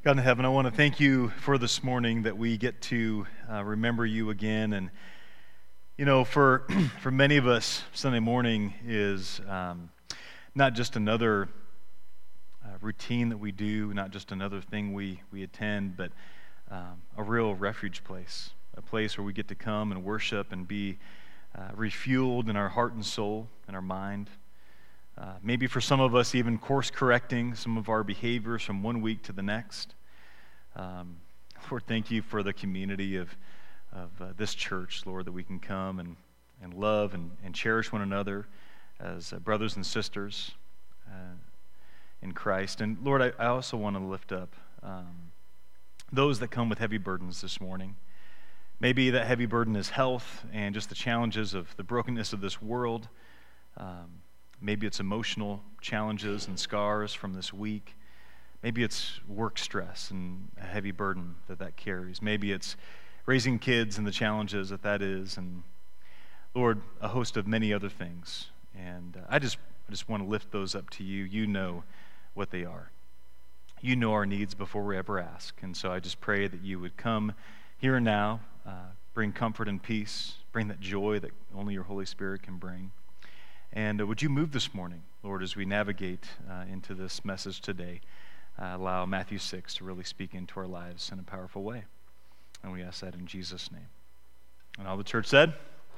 God in heaven, I want to thank you for this morning that we get to remember you again. And, you know, for many of us, Sunday morning is not just another routine that we do, not just another thing we attend, but a real refuge place, a place where we get to come and worship and be refueled in our heart and soul and our mind. Maybe for some of us, even course-correcting some of our behaviors from one week to the next. Lord, thank you for the community of this church, Lord, that we can come and love and cherish one another as brothers and sisters in Christ. And Lord, I also want to lift up those that come with heavy burdens this morning. Maybe that heavy burden is health and just the challenges of the brokenness of this world. Maybe it's emotional challenges and scars from this week. Maybe it's work stress and a heavy burden that carries. Maybe it's raising kids and the challenges that is. And Lord, a host of many other things. And I just want to lift those up to you. You know what they are. You know our needs before we ever ask. And so I just pray that you would come here and now, bring comfort and peace, bring that joy that only your Holy Spirit can bring. And would you move this morning, Lord, as we navigate into this message today, allow Matthew 6 to really speak into our lives in a powerful way. And we ask that in Jesus' name. And all the church said?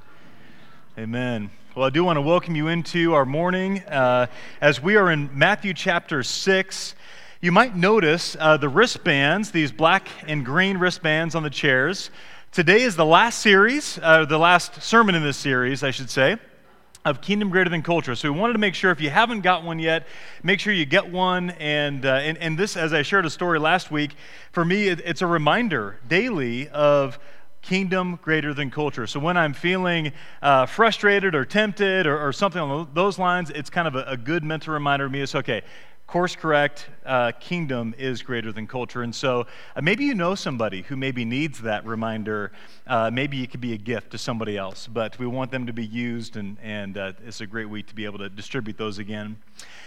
Amen. Well, I do want to welcome you into our morning as we are in Matthew chapter 6. You might notice the wristbands, these black and green wristbands on the chairs. Today is the last series, the last sermon in this series, I should say, of Kingdom Greater Than Culture. So we wanted to make sure if you haven't got one yet, make sure you get one. And this, as I shared a story last week, for me, it's a reminder daily of Kingdom Greater Than Culture. So when I'm feeling frustrated or tempted or something along those lines, it's kind of a good mental reminder to me. It's okay. Course correct, kingdom is greater than culture. And so maybe you know somebody who maybe needs that reminder. Maybe it could be a gift to somebody else, but we want them to be used, and it's a great week to be able to distribute those again.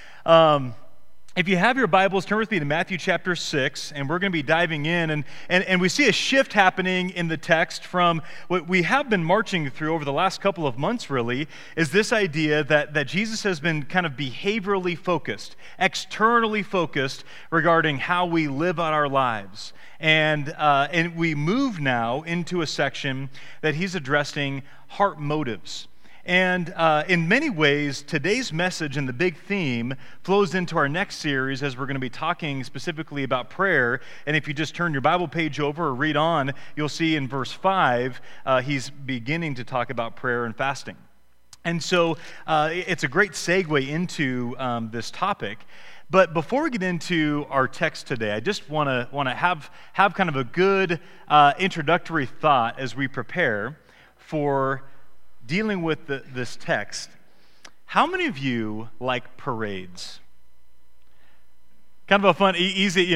If you have your Bibles, turn with me to Matthew chapter 6, and we're going to be diving in, and we see a shift happening in the text from what we have been marching through over the last couple of months, really, is this idea that Jesus has been kind of behaviorally focused, externally focused regarding how we live out our lives. And we move now into a section that he's addressing heart motives. And in many ways, today's message and the big theme flows into our next series as we're going to be talking specifically about prayer. And if you just turn your Bible page over or read on, you'll see in verse 5, he's beginning to talk about prayer and fasting. And so it's a great segue into this topic. But before we get into our text today, I just want to have kind of a good introductory thought as we prepare for dealing with this text. How many of you like parades? Kind of a fun, easy,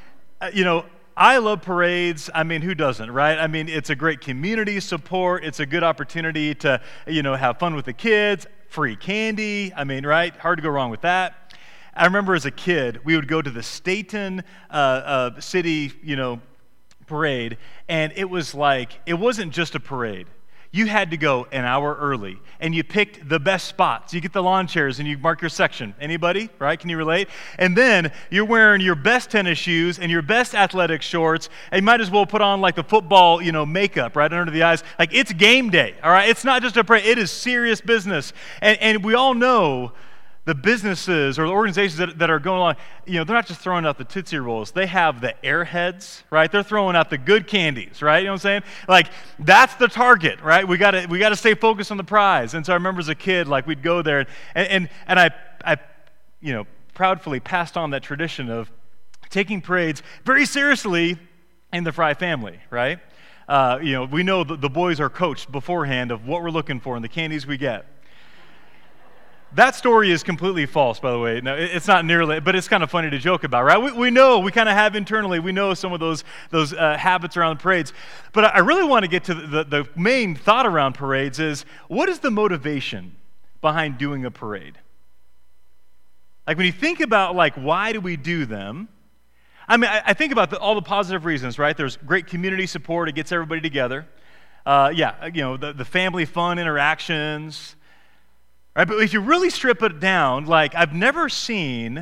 I love parades. I mean, who doesn't, right? I mean, it's a great community support. It's a good opportunity to, have fun with the kids, free candy. I mean, right? Hard to go wrong with that. I remember as a kid, we would go to the Staten City, parade, and it was like, it wasn't just a parade. You had to go an hour early, and you picked the best spots. You get the lawn chairs, and you mark your section. Anybody, right? Can you relate? And then you're wearing your best tennis shoes and your best athletic shorts, and you might as well put on like the football, makeup right under the eyes. Like, it's game day, all right? It's not just a parade. It is serious business. And we all know the businesses or the organizations that are going along, they're not just throwing out the Tootsie Rolls. They have the Airheads, right? They're throwing out the good candies, right? You know what I'm saying? Like, that's the target, right? We got to stay focused on the prize. And so I remember as a kid, like, we'd go there, and I proudly passed on that tradition of taking parades very seriously in the Fry family, right? We know the boys are coached beforehand of what we're looking for and the candies we get. That story is completely false, by the way. No, it's not nearly, but it's kind of funny to joke about, right? We know, we kind of have internally, we know some of those habits around parades. But I really want to get to the main thought around parades is, what is the motivation behind doing a parade? Like, when you think about, like, why do we do them? I mean, I think about all the positive reasons, right? There's great community support. It gets everybody together. The family fun interactions. Right? But if you really strip it down, like I've never seen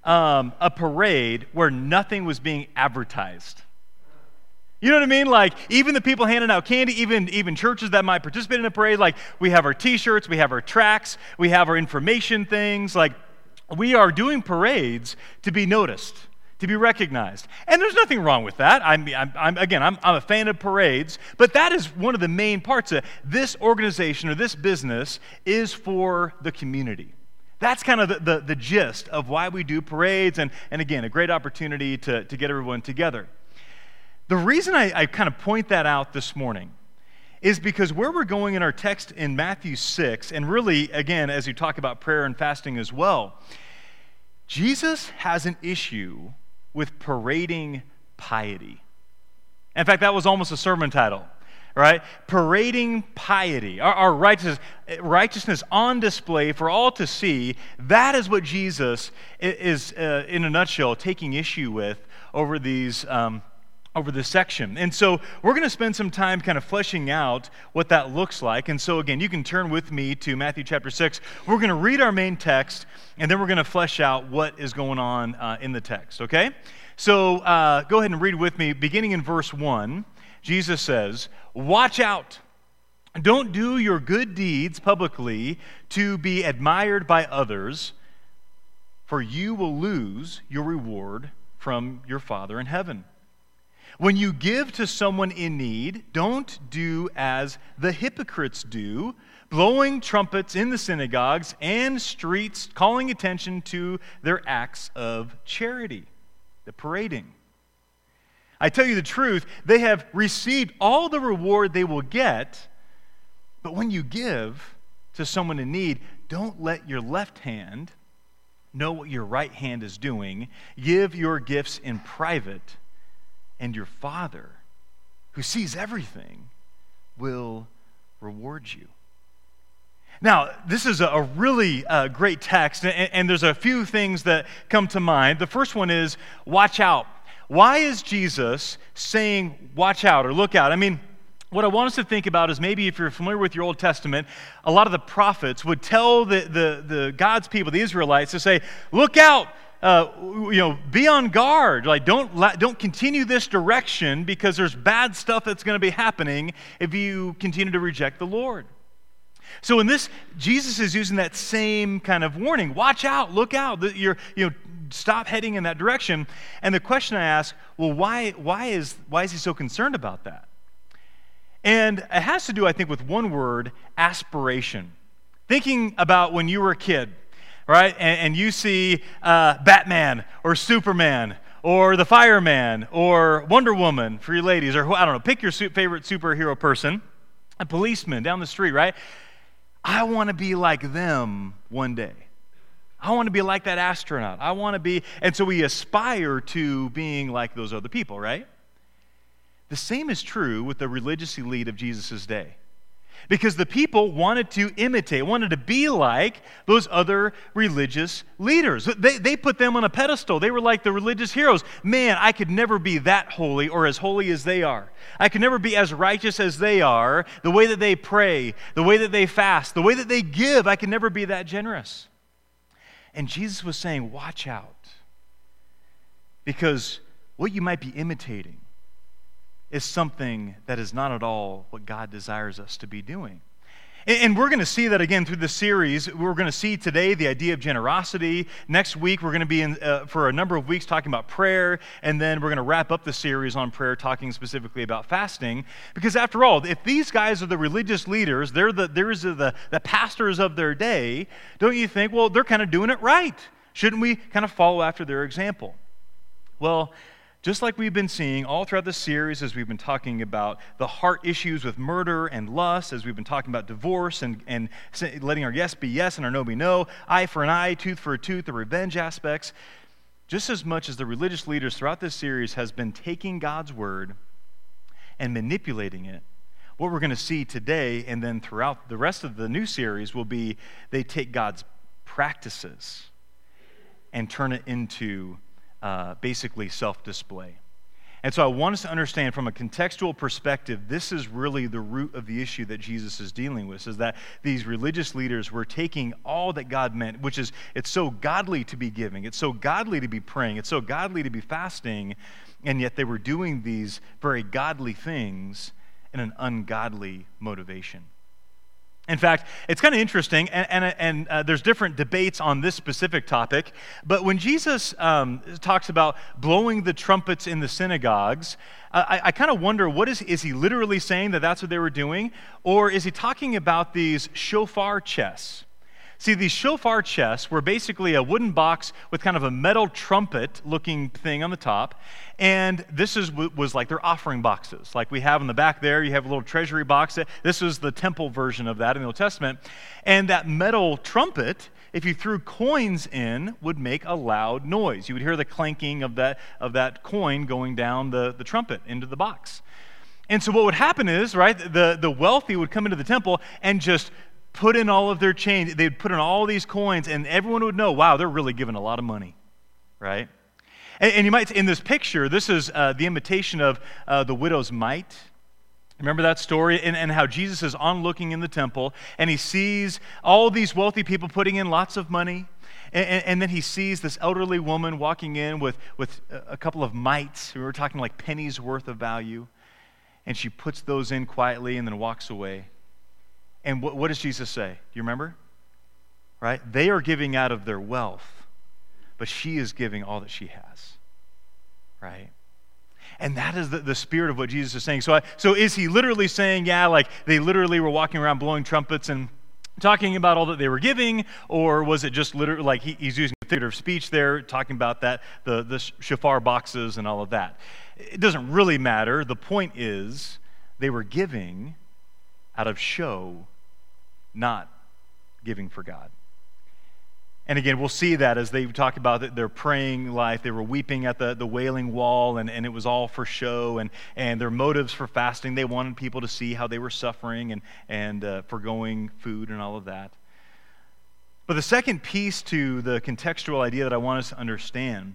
a parade where nothing was being advertised. You know what I mean? Like, even the people handing out candy, even churches that might participate in a parade, like, we have our t-shirts, we have our tracts, we have our information things. Like, we are doing parades to be noticed, to be recognized. And there's nothing wrong with that. I'm a fan of parades, but that is one of the main parts of this organization or this business is for the community. That's kind of the gist of why we do parades, and again, a great opportunity to get everyone together. The reason I kind of point that out this morning is because where we're going in our text in Matthew 6, and really, again, as you talk about prayer and fasting as well, Jesus has an issue with parading piety. In fact, that was almost a sermon title, right? Parading piety, our righteousness on display for all to see. That is what Jesus is, in a nutshell, taking issue with over these over this section. And so we're going to spend some time kind of fleshing out what that looks like. And so again, you can turn with me to Matthew chapter 6. We're going to read our main text, and then we're going to flesh out what is going on in the text, okay? So go ahead and read with me. Beginning in verse 1, Jesus says, "Watch out. Don't do your good deeds publicly to be admired by others, for you will lose your reward from your Father in heaven. When you give to someone in need, don't do as the hypocrites do, blowing trumpets in the synagogues and streets, calling attention to their acts of charity," the parading. "I tell you the truth, they have received all the reward they will get, but when you give to someone in need, don't let your left hand know what your right hand is doing. Give your gifts in private, and your Father, who sees everything, will reward you." Now, this is a really great text, and there's a few things that come to mind. The first one is, watch out. Why is Jesus saying watch out or look out? I mean, what I want us to think about is maybe if you're familiar with your Old Testament, a lot of the prophets would tell the God's people, the Israelites, to say, look out. Be on guard. Like, don't continue this direction because there's bad stuff that's going to be happening if you continue to reject the Lord. So in this, Jesus is using that same kind of warning. Watch out, look out. Stop heading in that direction. And the question I ask, well, why is he so concerned about that? And it has to do, I think, with one word: aspiration. Thinking about when you were a kid. Right? And you see Batman or Superman or the Fireman or Wonder Woman for your ladies, or I don't know, pick your favorite superhero person, a policeman down the street, right? I want to be like them one day. I want to be like that astronaut. I want to be, and so we aspire to being like those other people, right? The same is true with the religious elite of Jesus' day. Because the people wanted to imitate, wanted to be like those other religious leaders. They put them on a pedestal. They were like the religious heroes. Man, I could never be that holy or as holy as they are. I could never be as righteous as they are. The way that they pray, the way that they fast, the way that they give, I could never be that generous. And Jesus was saying, watch out. Because what you might be imitating is something that is not at all what God desires us to be doing. And we're going to see that again through this series. We're going to see today the idea of generosity. Next week, we're going to be in for a number of weeks talking about prayer, and then we're going to wrap up the series on prayer, talking specifically about fasting. Because after all, if these guys are the religious leaders, they're the pastors of their day, don't you think, well, they're kind of doing it right? Shouldn't we kind of follow after their example? Well, just like we've been seeing all throughout the series, as we've been talking about the heart issues with murder and lust, as we've been talking about divorce and letting our yes be yes and our no be no, eye for an eye, tooth for a tooth, the revenge aspects, just as much as the religious leaders throughout this series has been taking God's word and manipulating it, what we're going to see today and then throughout the rest of the new series will be they take God's practices and turn it into basically self-display. And so I want us to understand from a contextual perspective, this is really the root of the issue that Jesus is dealing with, is that these religious leaders were taking all that God meant, which is it's so godly to be giving, it's so godly to be praying, it's so godly to be fasting, and yet they were doing these very godly things in an ungodly motivation. In fact, it's kind of interesting, and there's different debates on this specific topic, but when Jesus talks about blowing the trumpets in the synagogues, I kind of wonder, is he literally saying that that's what they were doing, or is he talking about these shofar chests? See, these shofar chests were basically a wooden box with kind of a metal trumpet-looking thing on the top, and this was like their offering boxes. Like we have in the back there, you have a little treasury box. This was the temple version of that in the Old Testament. And that metal trumpet, if you threw coins in, would make a loud noise. You would hear the clanking of that coin going down the trumpet into the box. And so what would happen is, right, the wealthy would come into the temple and just put in all of their change. They'd put in all these coins, and everyone would know, wow, they're really giving a lot of money, right? And you might, in this picture, this is the imitation of the widow's mite. Remember that story? And how Jesus is onlooking in the temple, and he sees all these wealthy people putting in lots of money, and then he sees this elderly woman walking in with a couple of mites. We were talking like pennies worth of value, and she puts those in quietly and then walks away. And what does Jesus say? Do you remember? Right? They are giving out of their wealth, but she is giving all that she has. Right? And that is the spirit of what Jesus is saying. So is he literally saying, yeah, like they literally were walking around blowing trumpets and talking about all that they were giving, or was it just literally like he's using a figure of speech there, talking about that the shofar boxes and all of that? It doesn't really matter. The point is they were giving out of show, not giving for God. And again, we'll see that as they talk about their praying life. They were weeping at the Wailing Wall, and it was all for show, and their motives for fasting. They wanted people to see how they were suffering and forgoing food and all of that. But the second piece to the contextual idea that I want us to understand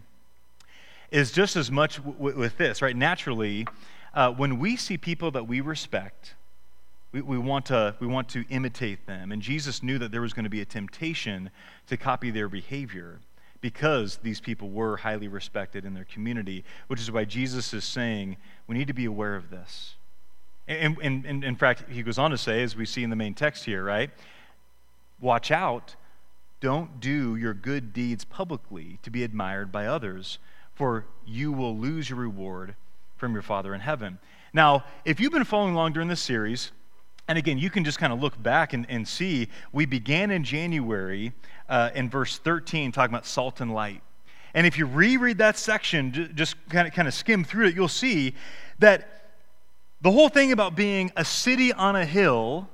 is just as much with this, right? Naturally, when we see people that we respect, we want to imitate them. And Jesus knew that there was going to be a temptation to copy their behavior because these people were highly respected in their community, which is why Jesus is saying we need to be aware of this. And in fact, he goes on to say, as we see in the main text here, right? Watch out. Don't do your good deeds publicly to be admired by others, for you will lose your reward from your Father in heaven. Now, if you've been following along during this series, and again, you can just kind of look back and see, we began in January in verse 13 talking about salt and light. And if you reread that section, just kind of skim through it, you'll see that the whole thing about being a city on a hill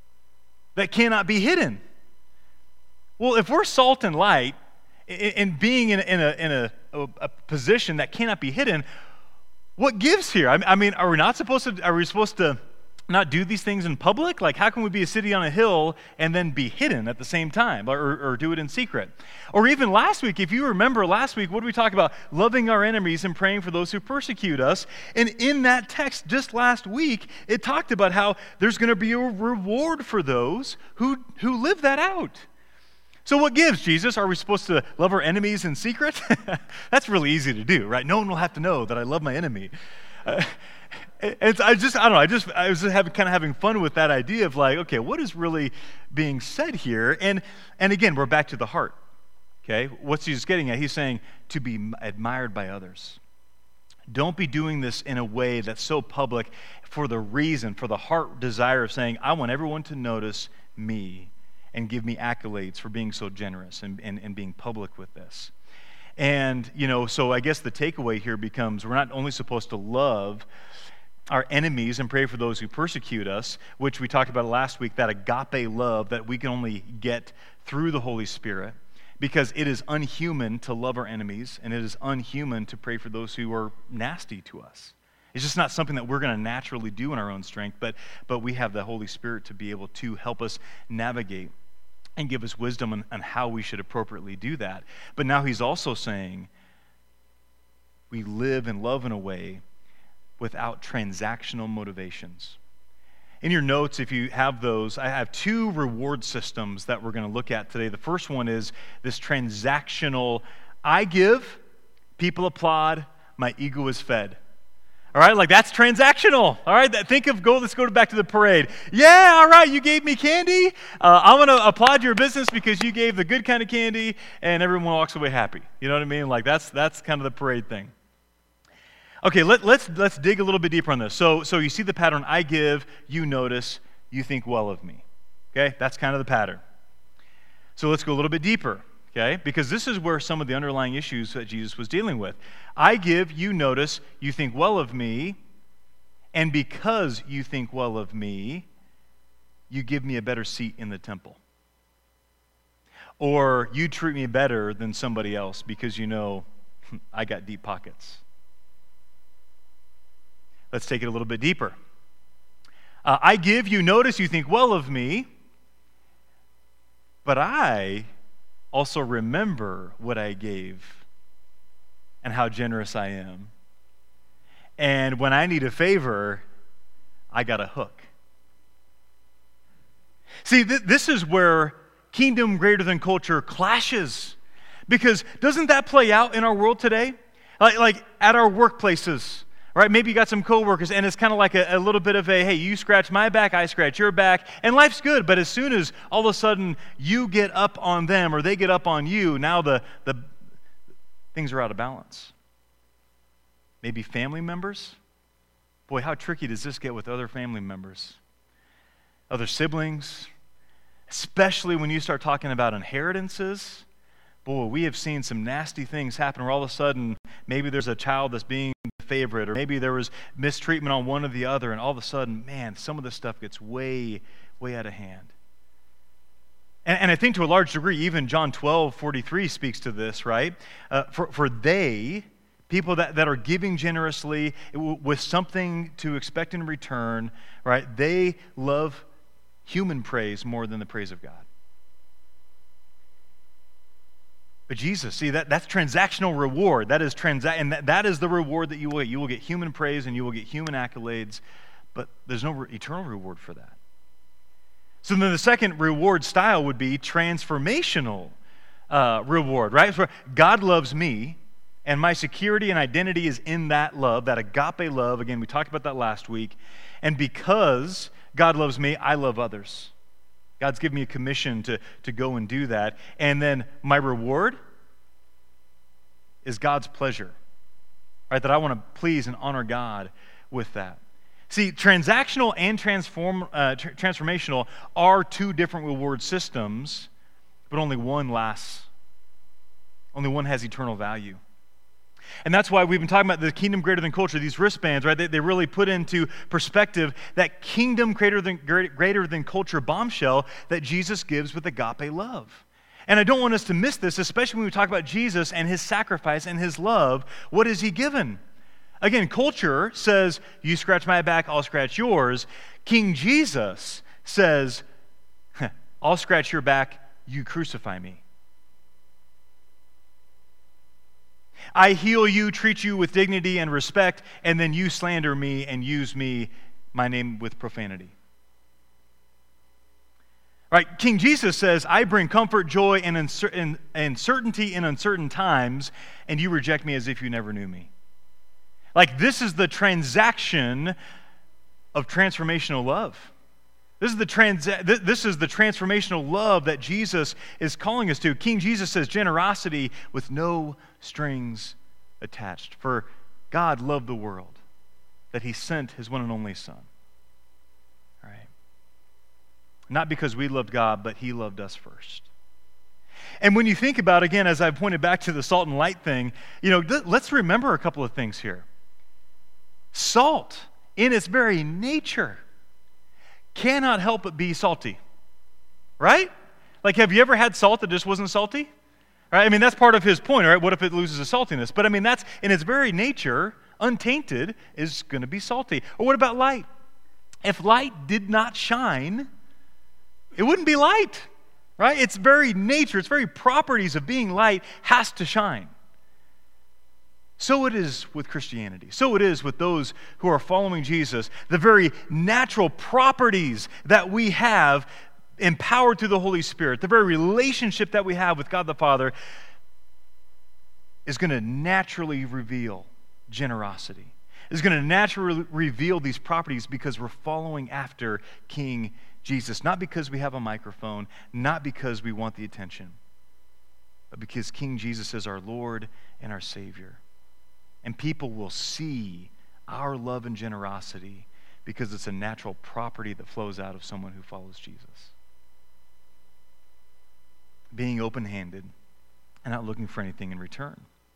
that cannot be hidden. Well, if we're salt and light and being in a position that cannot be hidden, what gives here? I mean, are we supposed to not do these things in public? Like, how can we be a city on a hill and then be hidden at the same time, or do it in secret? Or even last week, if you remember last week, what did we talk about? Loving our enemies and praying for those who persecute us. And in that text just last week, it talked about how there's going to be a reward for those who live that out. So what gives, Jesus? Are we supposed to love our enemies in secret? That's really easy to do, right? No one will have to know that I love my enemy. I was having fun with that idea of like, okay, what is really being said here? And again, we're back to the heart. Okay, what's Jesus getting at? He's saying to be admired by others. Don't be doing this in a way that's so public for the heart desire of saying, I want everyone to notice me and give me accolades for being so generous and being public with this. And, so I guess the takeaway here becomes we're not only supposed to love our enemies and pray for those who persecute us, which we talked about last week, that agape love that we can only get through the Holy Spirit, because it is unhuman to love our enemies, and it is unhuman to pray for those who are nasty to us. It's just not something that we're going to naturally do in our own strength, but we have the Holy Spirit to be able to help us navigate and give us wisdom on how we should appropriately do that. But now he's also saying, we live and love in a way without transactional motivations. In your notes, if you have those, I have two reward systems that we're going to look at today. The first one is this transactional, I give, people applaud, my ego is fed. All right, like that's transactional. All right, let's go back to the parade. Yeah, all right, you gave me candy. I'm going to applaud your business because you gave the good kind of candy, and everyone walks away happy. You know what I mean? Like that's kind of the parade thing. Okay, let's dig a little bit deeper on this. So you see the pattern, I give, you notice, you think well of me. Okay, that's kind of the pattern. So let's go a little bit deeper. Okay, because this is where some of the underlying issues that Jesus was dealing with. I give, you notice, you think well of me, and because you think well of me, you give me a better seat in the temple. Or you treat me better than somebody else because you know I got deep pockets. Let's take it a little bit deeper. I give, you notice, you think well of me, but I also remember what I gave and how generous I am. And when I need a favor, I got a hook. See, this is where kingdom greater than culture clashes. Because doesn't that play out in our world today? Like at our workplaces. Right, maybe you got some coworkers, and it's kind of like a little bit of a, hey, you scratch my back, I scratch your back, and life's good. But as soon as all of a sudden you get up on them or they get up on you, now the things are out of balance. Maybe family members. Boy, how tricky does this get with other family members? Other siblings, especially when you start talking about inheritances. Boy, we have seen some nasty things happen where all of a sudden maybe there's a child that's being the favorite, or maybe there was mistreatment on one or the other, and all of a sudden, man, some of this stuff gets way, way out of hand. And I think to a large degree, even John 12:43 speaks to this, right? For they, people that are giving generously with something to expect in return, right? They love human praise more than the praise of God. But Jesus, see, that's transactional reward. That is and that is the reward that you will get. You will get human praise and you will get human accolades, but there's no eternal reward for that. So then the second reward style would be transformational reward, right? So God loves me, and my security and identity is in that love, that agape love. Again, we talked about that last week. And because God loves me, I love others. God's given me a commission to go and do that. And then my reward is God's pleasure, right? That I want to please and honor God with that. See, transactional and transformational are two different reward systems, but only one lasts. Only one has eternal value. And that's why we've been talking about the kingdom greater than culture, these wristbands, right? They really put into perspective that kingdom greater than culture bombshell that Jesus gives with agape love. And I don't want us to miss this, especially when we talk about Jesus and his sacrifice and his love. What is he given? Again, culture says, you scratch my back, I'll scratch yours. King Jesus says, I'll scratch your back, you crucify me. I heal you, treat you with dignity and respect, and then you slander me and use my name with profanity. Right? King Jesus says, I bring comfort, joy, and certainty in uncertain times, and you reject me as if you never knew me. Like, this is the transaction of transformational love. This is the transformational love that Jesus is calling us to. King Jesus says generosity with no strings attached. For God loved the world that he sent his one and only Son. All right? Not because we loved God, but he loved us first. And when you think about, again, as I pointed back to the salt and light thing, let's remember a couple of things here. Salt, in its very nature, cannot help but be salty, right? Like, have you ever had salt that just wasn't salty? Right? I mean, that's part of his point, right? What if it loses its saltiness? But I mean, that's, in its very nature, untainted, is going to be salty. Or what about light? If light did not shine, it wouldn't be light, right? Its very nature, its very properties of being light has to shine. So it is with Christianity. So it is with those who are following Jesus. The very natural properties that we have empowered through the Holy Spirit, the very relationship that we have with God the Father, is going to naturally reveal generosity. Is going to naturally reveal these properties because we're following after King Jesus. Not because we have a microphone, not because we want the attention, but because King Jesus is our Lord and our Savior. And people will see our love and generosity because it's a natural property that flows out of someone who follows Jesus. Being open-handed and not looking for anything in return.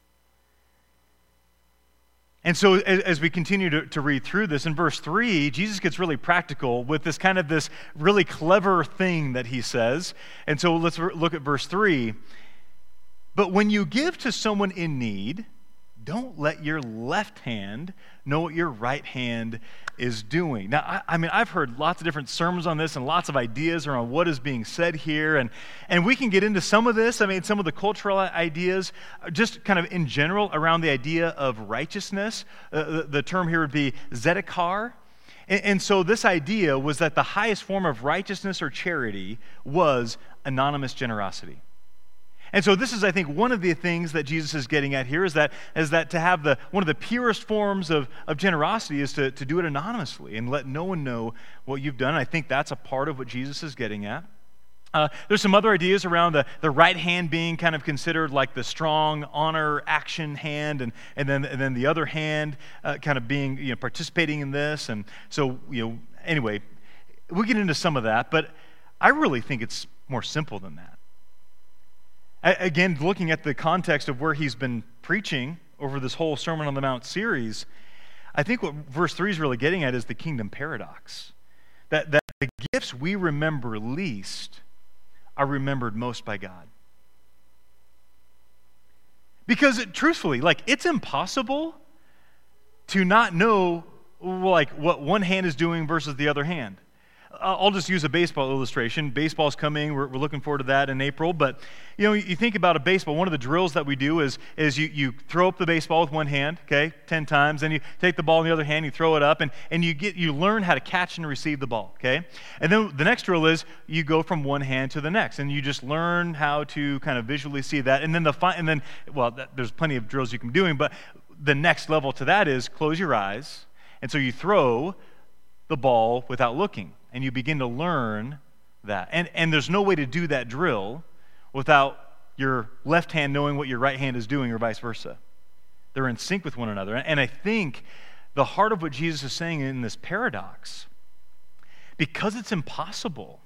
And so as we continue to read through this, in verse 3, Jesus gets really practical with this really clever thing that he says. And so let's look at verse 3. But when you give to someone in need, don't let your left hand know what your right hand is doing. Now, I've heard lots of different sermons on this and lots of ideas around what is being said here. And we can get into some of this. Some of the cultural ideas, just kind of in general around the idea of righteousness. The term here would be tzedakah. And so this idea was that the highest form of righteousness or charity was anonymous generosity. And so this is, I think, one of the things that Jesus is getting at here is that to have one of the purest forms of generosity is to do it anonymously and let no one know what you've done. I think that's a part of what Jesus is getting at. There's some other ideas around the right hand being kind of considered like the strong honor action hand, and then the other hand kind of being participating in this. And so anyway, we'll get into some of that, but I really think it's more simple than that. Again, looking at the context of where he's been preaching over this whole Sermon on the Mount series, I think what verse 3 is really getting at is the kingdom paradox. That the gifts we remember least are remembered most by God. Because truthfully, it's impossible to not know what one hand is doing versus the other hand. I'll just use a baseball illustration. Baseball's coming. We're looking forward to that in April. But, you think about a baseball. One of the drills that we do is you throw up the baseball with one hand, 10 times. Then you take the ball in the other hand, you throw it up, and you learn how to catch and receive the ball, And then the next drill is you go from one hand to the next, and you just learn how to kind of visually see that. And then there's plenty of drills you can be doing, but the next level to that is close your eyes, and so you throw the ball without looking. And you begin to learn that. And there's no way to do that drill without your left hand knowing what your right hand is doing or vice versa. They're in sync with one another. And I think the heart of what Jesus is saying in this paradox, because it's impossible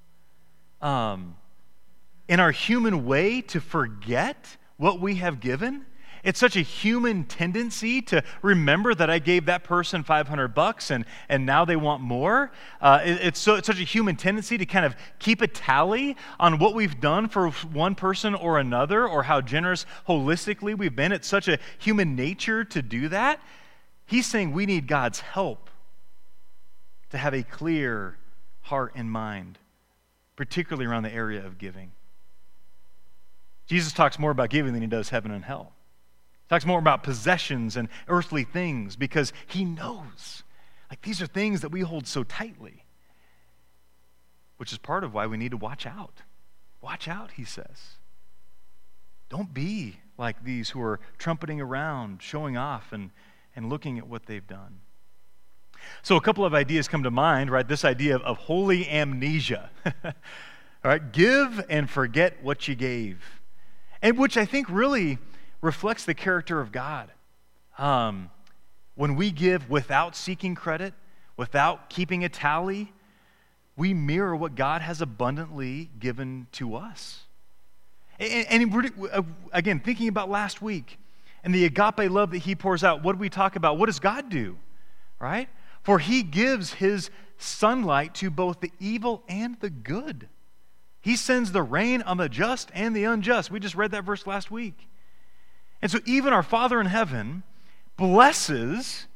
in our human way to forget what we have given, it's such a human tendency to remember that I gave that person $500 and now they want more. It's such a human tendency to kind of keep a tally on what we've done for one person or another, or how generous holistically we've been. It's such a human nature to do that. He's saying we need God's help to have a clear heart and mind, particularly around the area of giving. Jesus talks more about giving than he does heaven and hell. Talks more about possessions and earthly things because he knows these are things that we hold so tightly, which is part of why we need to watch out. Watch out, he says. Don't be like these who are trumpeting around, showing off, and looking at what they've done. So a couple of ideas come to mind, right? This idea of holy amnesia. All right, give and forget what you gave. And which I think really reflects the character of God. When we give without seeking credit, without keeping a tally, we mirror what God has abundantly given to us. And again, thinking about last week and the agape love that he pours out, what do we talk about? What does God do? Right? For he gives his sunlight to both the evil and the good. He sends the rain on the just and the unjust. We just read that verse last week. And so even our Father in heaven blesses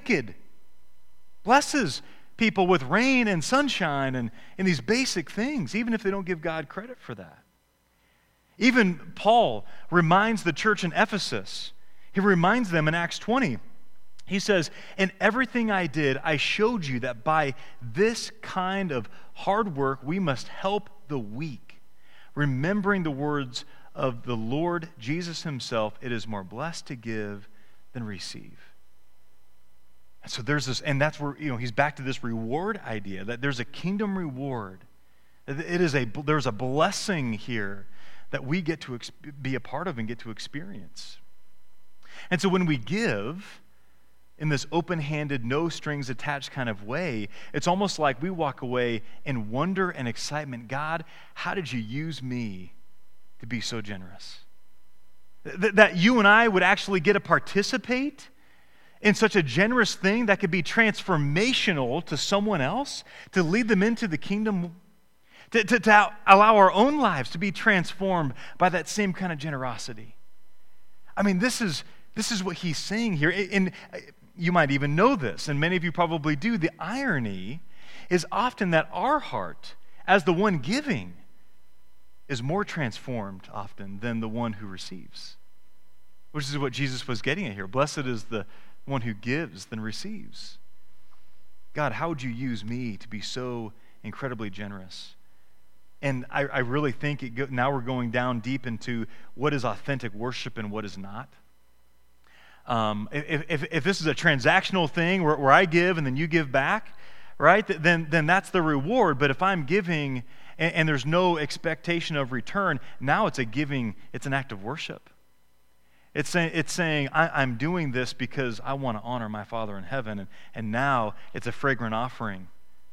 people with rain and sunshine and these basic things, even if they don't give God credit for that. Even Paul reminds the church in Ephesus, He reminds them in Acts 20. He says, "In everything I did, I showed you that by this kind of hard work, we must help the weak, remembering the words of the Lord Jesus himself, it is more blessed to give than receive." And so there's this, and that's where, he's back to this reward idea, that there's a kingdom reward. There's a blessing here that we get to be a part of and get to experience. And so when we give in this open-handed, no strings attached kind of way, it's almost like we walk away in wonder and excitement. God, how did you use me to be so generous? That you and I would actually get to participate in such a generous thing that could be transformational to someone else, to lead them into the kingdom, to allow our own lives to be transformed by that same kind of generosity. I mean, this is what he's saying here. And you might even know this, and many of you probably do. The irony is often that our heart, as the one giving, is more transformed often than the one who receives, which is what Jesus was getting at here. Blessed is the one who gives than receives. God, how would you use me to be so incredibly generous? And I really think now we're going down deep into what is authentic worship and what is not. If this is a transactional thing where I give and then you give back, right, then that's the reward. But if I'm giving and there's no expectation of return, now it's an act of worship. It's saying I'm doing this because I want to honor my Father in heaven, and now it's a fragrant offering.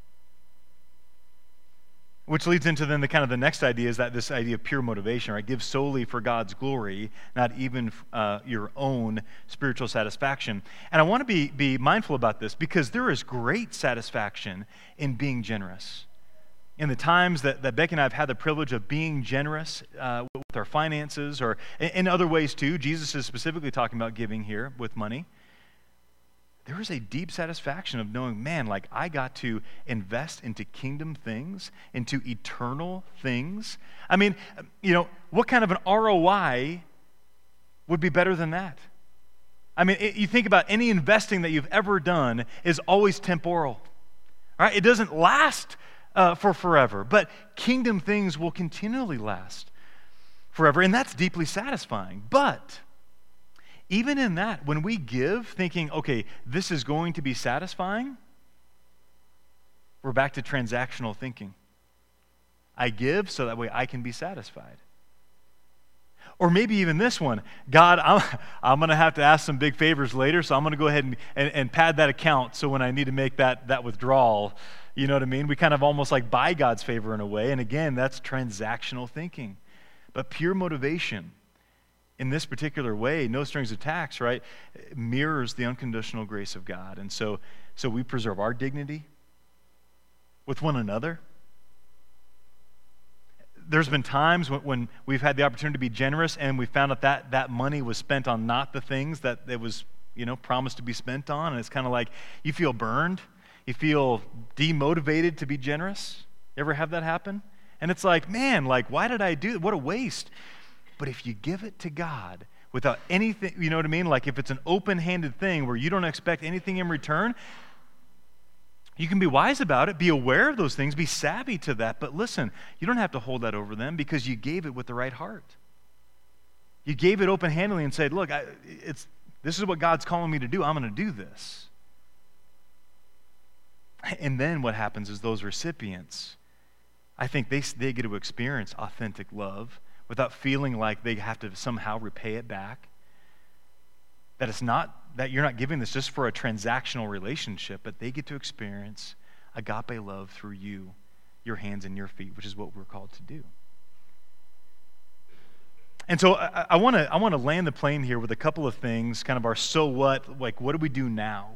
Which leads into then the next idea, is that this idea of pure motivation, right? Give solely for God's glory, not even your own spiritual satisfaction. And I want to be mindful about this, because there is great satisfaction in being generous. In the times that Becky and I have had the privilege of being generous with our finances, or in other ways too, Jesus is specifically talking about giving here with money. There is a deep satisfaction of knowing, man, like I got to invest into kingdom things, into eternal things. I mean, what kind of an ROI would be better than that? I mean, you think about any investing that you've ever done is always temporal, right? It doesn't last for forever, but kingdom things will continually last forever, and that's deeply satisfying. But even in that, when we give thinking, okay, this is going to be satisfying, we're back to transactional thinking. I give so that way I can be satisfied. Or maybe even this one, God, I'm going to have to ask some big favors later, so I'm going to go ahead and pad that account so when I need to make that withdrawal, you know what I mean? We kind of almost like buy God's favor in a way, and again, that's transactional thinking. But pure motivation, in this particular way, no strings attached, right, mirrors the unconditional grace of God. And so we preserve our dignity with one another. There's been times when we've had the opportunity to be generous and we found out that money was spent on not the things that it was, promised to be spent on. And it's kind of like you feel burned. You feel demotivated to be generous. You ever have that happen? And it's like, man, why did I do that? What a waste. But if you give it to God without anything, you know what I mean? Like if it's an open-handed thing where you don't expect anything in return, you can be wise about it, be aware of those things, be savvy to that. But listen, you don't have to hold that over them because you gave it with the right heart. You gave it open-handedly and said, look, this is what God's calling me to do. I'm going to do this. And then what happens is those recipients, I think they get to experience authentic love without feeling like they have to somehow repay it back. That it's not, that you're not giving this just for a transactional relationship, but they get to experience agape love through you, your hands and your feet, which is what we're called to do. And so I want to land the plane here with a couple of things, kind of our so what, like what do we do now?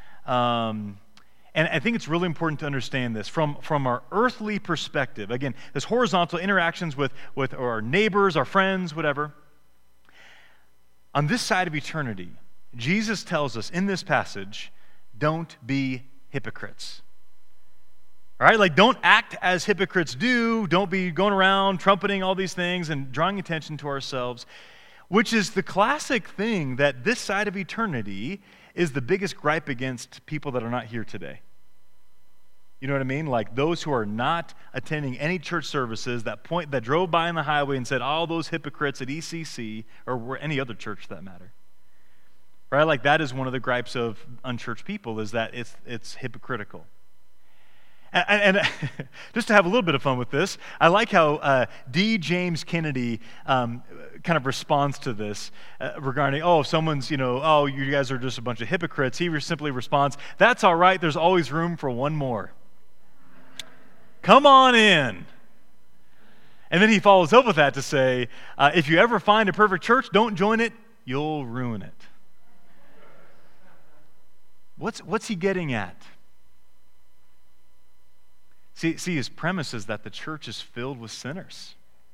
And I think it's really important to understand this from our earthly perspective. Again, this horizontal interactions with our neighbors, our friends, whatever. On this side of eternity, Jesus tells us in this passage, don't be hypocrites. All right, like don't act as hypocrites do. Don't be going around trumpeting all these things and drawing attention to ourselves. which is the classic thing that this side of eternity is the biggest gripe against people that are not here today. You know what I mean? Like those who are not attending any church services that drove by on the highway and said, all those hypocrites at ECC, or any other church for that matter. Right? Like that is one of the gripes of unchurched people, is that it's hypocritical. And just to have a little bit of fun with this, I like how D. James Kennedy kind of responds to this regarding, if someone's, you guys are just a bunch of hypocrites. He simply responds, that's all right, there's always room for one more. Come on in. And then he follows up with that to say, if you ever find a perfect church, don't join it, you'll ruin it. What's he getting at? See, his premise is that the church is filled with sinners.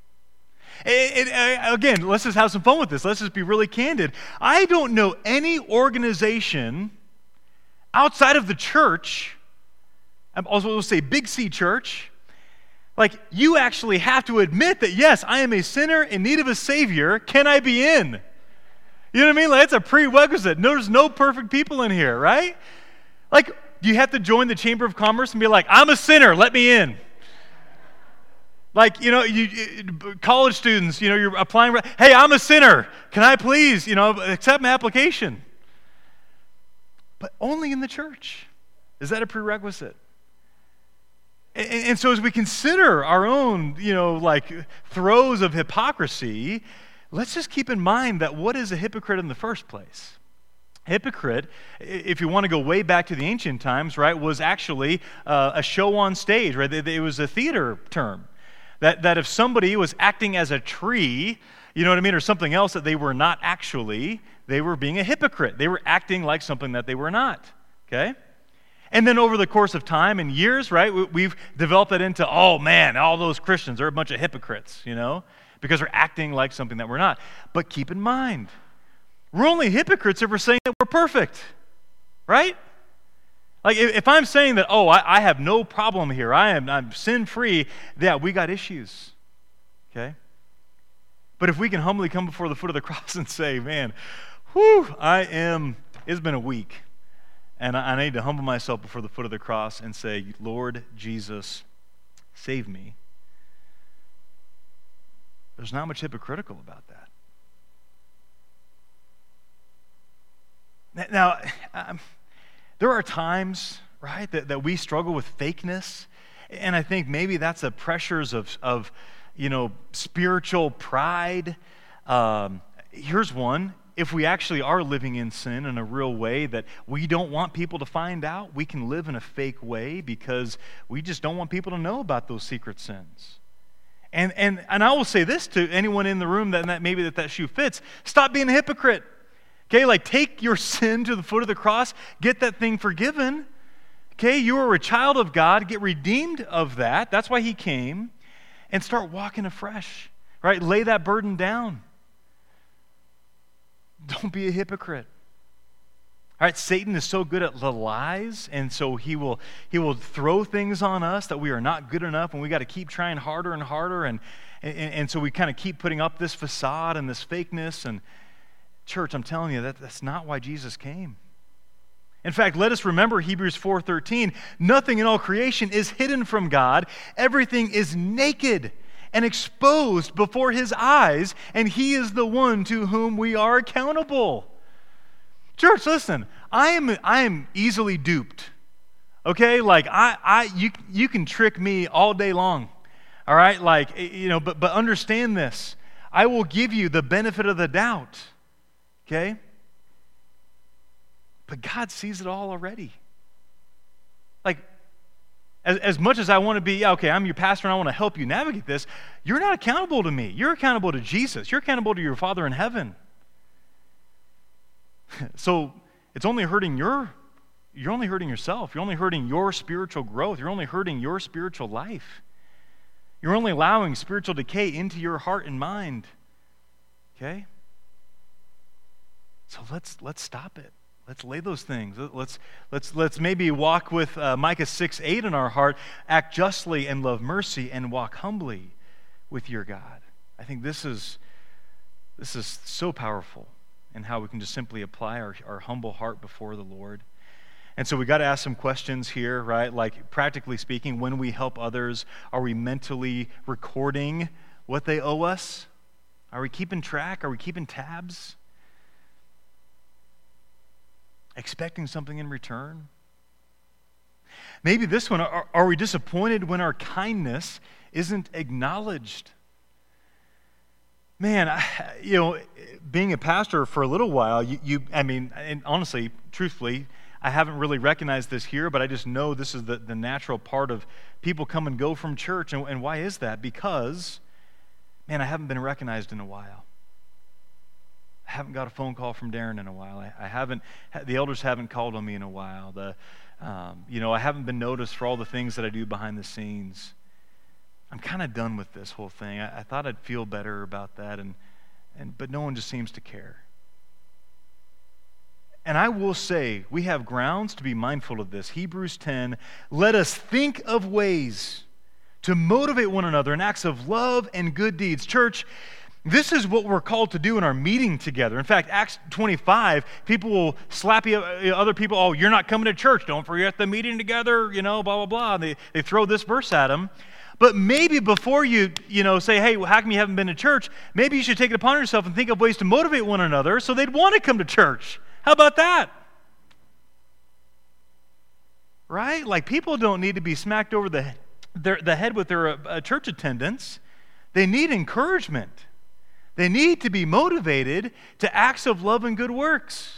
Again, let's just have some fun with this. Let's just be really candid. I don't know any organization outside of the church, I'm also going to say Big C church, like you actually have to admit that, yes, I am a sinner in need of a Savior. Can I be in? You know what I mean? Like it's a prerequisite. There's no perfect people in here, right? Like, do you have to join the Chamber of Commerce and be like, I'm a sinner, let me in? Like, college students, you're applying, hey, I'm a sinner, can I please, accept my application? But only in the church. Is that a prerequisite? And so as we consider our own, throes of hypocrisy, let's just keep in mind that what is a hypocrite in the first place? Hypocrite, if you want to go way back to the ancient times, right, was actually a show on stage, right? It was a theater term. That if somebody was acting as a tree, you know what I mean, or something else that they were not actually, they were being a hypocrite. They were acting like something that they were not, okay? And then over the course of time and years, right, we've developed that into, oh man, all those Christians are a bunch of hypocrites, because we're acting like something that we're not. But keep in mind, we're only hypocrites if we're saying that we're perfect, right? Like if I'm saying that, I have no problem here, I'm sin-free, yeah, we got issues, okay? But if we can humbly come before the foot of the cross and say, man, it's been a week, and I need to humble myself before the foot of the cross and say, Lord Jesus, save me. There's not much hypocritical about that. Now, there are times, right, that we struggle with fakeness, and I think maybe that's the pressures of spiritual pride. Here's one. If we actually are living in sin in a real way that we don't want people to find out, we can live in a fake way because we just don't want people to know about those secret sins. And I will say this to anyone in the room that maybe that shoe fits: stop being a hypocrite. Okay, like take your sin to the foot of the cross, get that thing forgiven. Okay, you are a child of God, get redeemed of that. That's why He came, and start walking afresh. Right, lay that burden down. Don't be a hypocrite. All right, Satan is so good at the lies, and so he will throw things on us that we are not good enough, and we got to keep trying harder and harder, and so we kind of keep putting up this facade and this fakeness. And church, I'm telling you, that's not why Jesus came. In fact, let us remember Hebrews 4:13. Nothing in all creation is hidden from God. Everything is naked and exposed before His eyes, and He is the one to whom we are accountable. Church, listen, I am easily duped. Okay? Like you can trick me all day long. All right? Like, but understand this. I will give you the benefit of the doubt. Okay? But God sees it all already. Like, as much as I want to be, okay, I'm your pastor and I want to help you navigate this, you're not accountable to me. You're accountable to Jesus. You're accountable to your Father in heaven. So it's only hurting you're only hurting yourself. You're only hurting your spiritual growth. You're only hurting your spiritual life. You're only allowing spiritual decay into your heart and mind. Okay? So let's stop it. Let's lay those things. Let's maybe walk with Micah 6:8 in our heart. Act justly and love mercy and walk humbly with your God. I think this is This is so powerful in how we can just simply apply our humble heart before the Lord. And so we got to ask some questions here, right? Like, practically speaking, when we help others, are we mentally recording what they owe us? Are we keeping track? Are we keeping tabs? Expecting something in return? Maybe this one, are we disappointed when our kindness isn't acknowledged? Man, being a pastor for a little while, and honestly, truthfully, I haven't really recognized this here, but I just know this is the natural part of people come and go from church. And why is that? Because, man, I haven't been recognized in a while. I haven't got a phone call from Darren in a while. The elders haven't called on me in a while. I haven't been noticed for all the things that I do behind the scenes. I'm kind of done with this whole thing. I thought I'd feel better about that, but no one just seems to care. And I will say, we have grounds to be mindful of this. Hebrews 10, let us think of ways to motivate one another in acts of love and good deeds. Church, this is what we're called to do in our meeting together. In fact, Acts 25, people will slap other people, oh, you're not coming to church, don't forget the meeting together, blah, blah, blah. And they throw this verse at them. But maybe before you say, hey, how come you haven't been to church, maybe you should take it upon yourself and think of ways to motivate one another so they'd want to come to church. How about that? Right? Like, people don't need to be smacked over the head with their church attendance. They need encouragement. They need to be motivated to acts of love and good works.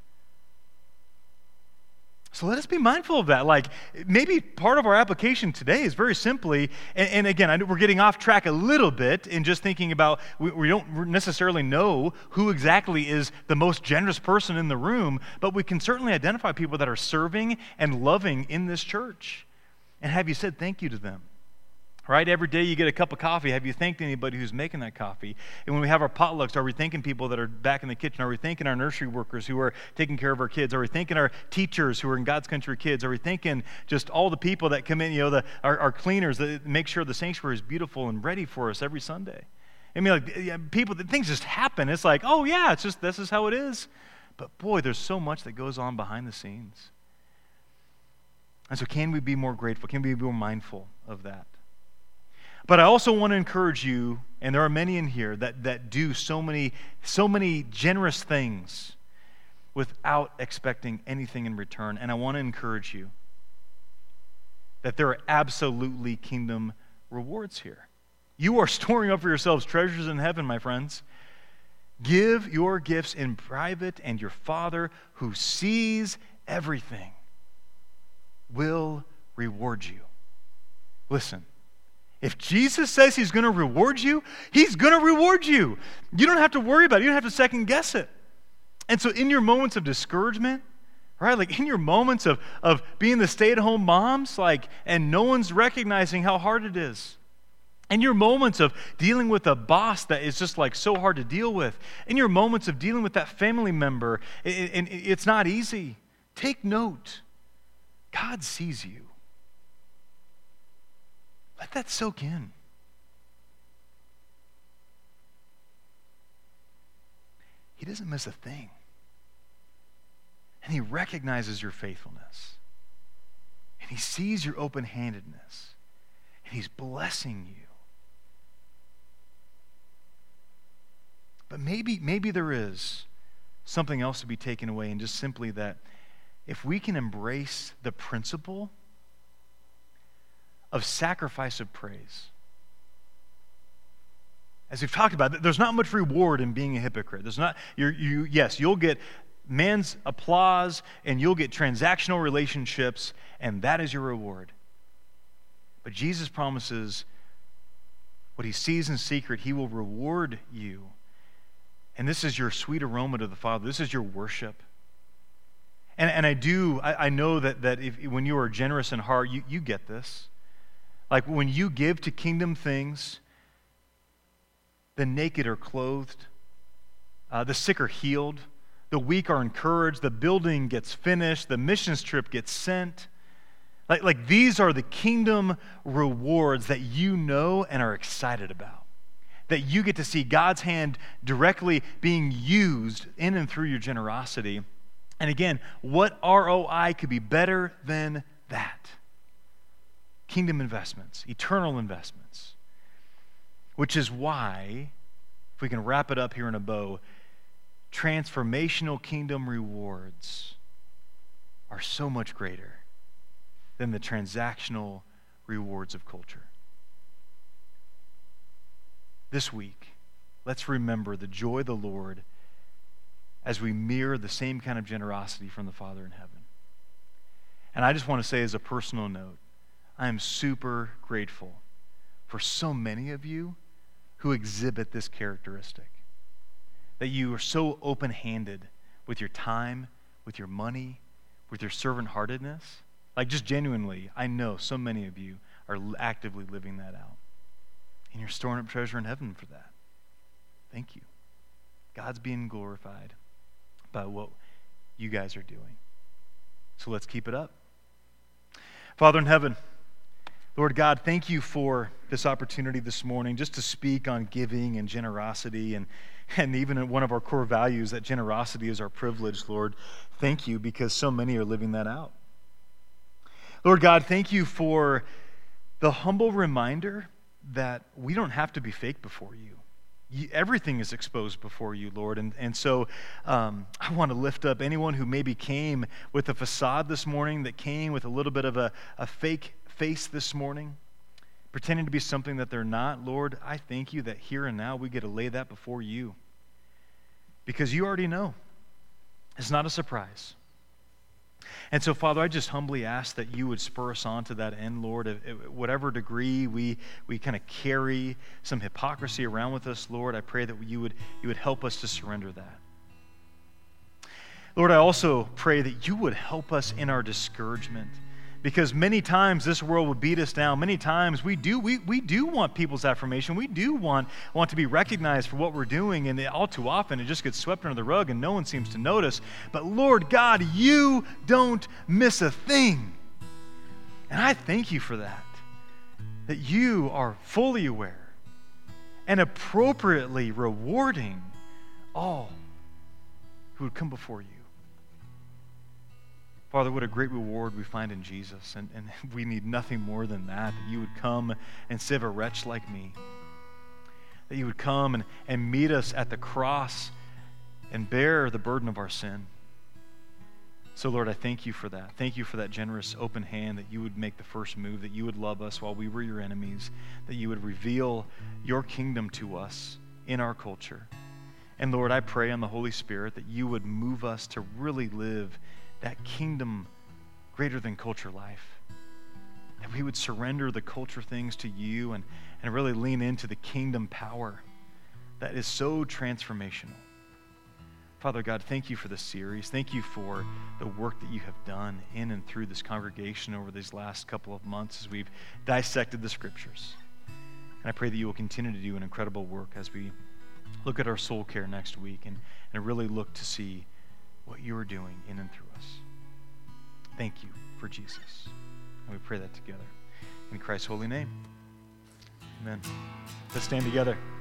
So let us be mindful of that. Like, maybe part of our application today is very simply, and again, we're getting off track a little bit in just thinking about, we don't necessarily know who exactly is the most generous person in the room, but we can certainly identify people that are serving and loving in this church. And have you said thank you to them? Right? Every day you get a cup of coffee. Have you thanked anybody who's making that coffee? And when we have our potlucks, are we thanking people that are back in the kitchen? Are we thanking our nursery workers who are taking care of our kids? Are we thanking our teachers who are in God's Country Kids? Are we thanking just all the people that come in, our cleaners that make sure the sanctuary is beautiful and ready for us every Sunday? I mean, things just happen. It's like, oh yeah, this is how it is. But boy, there's so much that goes on behind the scenes. And so can we be more grateful? Can we be more mindful of that? But I also want to encourage you, and there are many in here that do so many generous things without expecting anything in return. And I want to encourage you that there are absolutely kingdom rewards here. You are storing up for yourselves treasures in heaven, my friends. Give your gifts in private, and your Father who sees everything will reward you. Listen. If Jesus says he's going to reward you, he's going to reward you. You don't have to worry about it. You don't have to second guess it. And so in your moments of discouragement, right, like in your moments of being the stay-at-home moms, and no one's recognizing how hard it is, in your moments of dealing with a boss that is just so hard to deal with, in your moments of dealing with that family member, and it's not easy, take note. God sees you. Let that soak in. He doesn't miss a thing. And he recognizes your faithfulness. And he sees your open-handedness. And he's blessing you. But maybe there is something else to be taken away, and just simply that if we can embrace the principle of sacrifice of praise. As we've talked about, there's not much reward in being a hypocrite. There's not. Yes, you'll get man's applause and you'll get transactional relationships, and that is your reward. But Jesus promises what he sees in secret, he will reward you. And this is your sweet aroma to the Father. This is your worship. And I know that when you are generous in heart, you get this. Like when you give to kingdom things, the naked are clothed, the sick are healed, the weak are encouraged, the building gets finished, the missions trip gets sent. Like these are the kingdom rewards that you know and are excited about. that you get to see God's hand directly being used in and through your generosity. And again, what ROI could be better than that? Kingdom investments, eternal investments. Which is why, if we can wrap it up here in a bow, transformational kingdom rewards are so much greater than the transactional rewards of culture. This week, let's remember the joy of the Lord as we mirror the same kind of generosity from the Father in heaven. And I just want to say as a personal note, I am super grateful for so many of you who exhibit this characteristic. That you are so open-handed with your time, with your money, with your servant-heartedness. Like just genuinely, I know so many of you are actively living that out. And you're storing up treasure in heaven for that. Thank you. God's being glorified by what you guys are doing. So let's keep it up. Father in heaven, Lord God, thank you for this opportunity this morning just to speak on giving and generosity and even one of our core values, that generosity is our privilege, Lord. Thank you because so many are living that out. Lord God, thank you for the humble reminder that we don't have to be fake before you. Everything is exposed before you, Lord. And so I want to lift up anyone who maybe came with a facade this morning, that came with a little bit of a fake face this morning, pretending to be something that they're not. Lord, I thank you that here and now we get to lay that before you because you already know. It's not a surprise. And so, Father, I just humbly ask that you would spur us on to that end, Lord. At whatever degree we kind of carry some hypocrisy around with us, Lord, I pray that you would help us to surrender that. Lord, I also pray that you would help us in our discouragement. Because many times this world will beat us down. Many times we do want people's affirmation. We do want to be recognized for what we're doing, and all too often it just gets swept under the rug and no one seems to notice. But Lord God, you don't miss a thing. And I thank you for that you are fully aware and appropriately rewarding all who would come before you. Father, what a great reward we find in Jesus, and we need nothing more than that you would come and save a wretch like me, that you would come and meet us at the cross and bear the burden of our sin. So, Lord, I thank you for that. Thank you for that generous open hand, that you would make the first move, that you would love us while we were your enemies, that you would reveal your kingdom to us in our culture. And Lord, I pray on the Holy Spirit that you would move us to really live that kingdom greater than culture life. That we would surrender the culture things to you and really lean into the kingdom power that is so transformational. Father God, thank you for this series. Thank you for the work that you have done in and through this congregation over these last couple of months as we've dissected the scriptures. And I pray that you will continue to do an incredible work as we look at our soul care next week and really look to see what you are doing in and through us. Thank you for Jesus. And we pray that together. In Christ's holy name. Amen. Let's stand together.